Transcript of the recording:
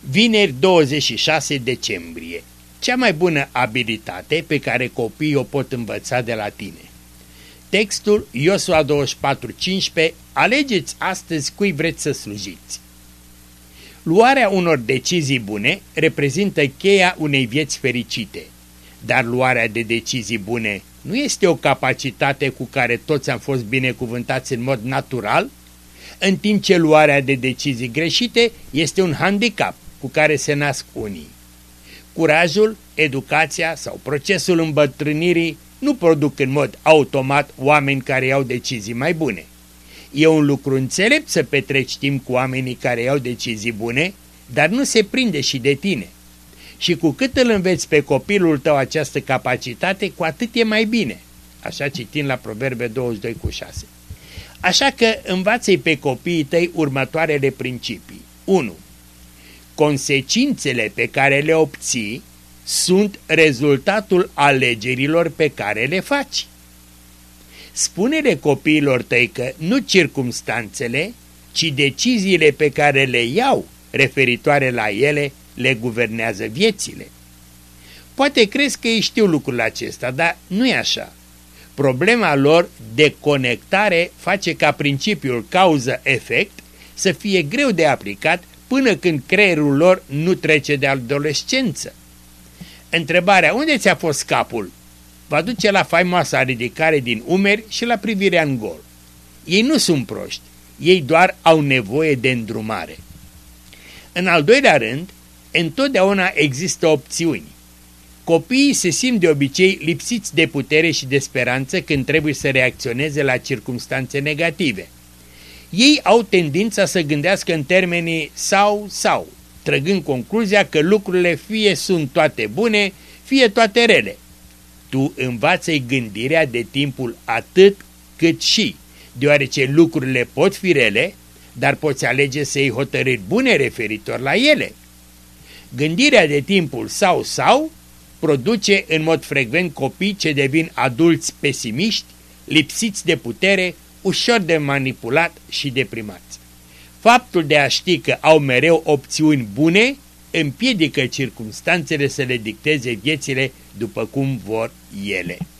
Vineri 26 decembrie. Cea mai bună abilitate pe care copiii o pot învăța de la tine. Textul Iosua 24:15. Alegeți astăzi cui vreți să slujiți. Luarea unor decizii bune reprezintă cheia unei vieți fericite, dar luarea de decizii bune nu este o capacitate cu care toți am fost binecuvântați în mod natural, în timp ce luarea de decizii greșite este un handicap cu care se nasc unii. Curajul, educația sau procesul îmbătrânirii nu produc în mod automat oameni care iau decizii mai bune. E un lucru înțelept să petreci timp cu oamenii care iau decizii bune, dar nu se prinde și de tine. Și cu cât îl înveți pe copilul tău această capacitate, cu atât e mai bine. Așa citim la Proverbe 22:6. Așa că învață-i pe copiii tăi următoarele principii. 1. Consecințele pe care le obții sunt rezultatul alegerilor pe care le faci. Spune-le copiilor tăi că nu circumstanțele, ci deciziile pe care le iau referitoare la ele le guvernează viețile. Poate crezi că ei știu lucrul acesta, dar nu e așa. Problema lor de conectare face ca principiul cauză-efect să fie greu de aplicat până când creierul lor nu trece de adolescență. Întrebarea unde ți-a fost capul va duce la faimoasa ridicare din umeri și la privirea în gol. Ei nu sunt proști, ei doar au nevoie de îndrumare. În al doilea rând, întotdeauna există opțiuni. Copiii se simt de obicei lipsiți de putere și de speranță când trebuie să reacționeze la circumstanțe negative. Ei au tendința să gândească în termenii sau, trăgând concluzia că lucrurile fie sunt toate bune, fie toate rele. Tu învață-i gândirea de timpul atât cât și, deoarece lucrurile pot fi rele, dar poți alege să iei hotărâri bune referitor la ele. Gândirea de timpul sau produce în mod frecvent copii ce devin adulți pesimiști, lipsiți de putere, ușor de manipulat și deprimați. Faptul de a ști că au mereu opțiuni bune împiedică circumstanțele să le dicteze viețile după cum vor ele.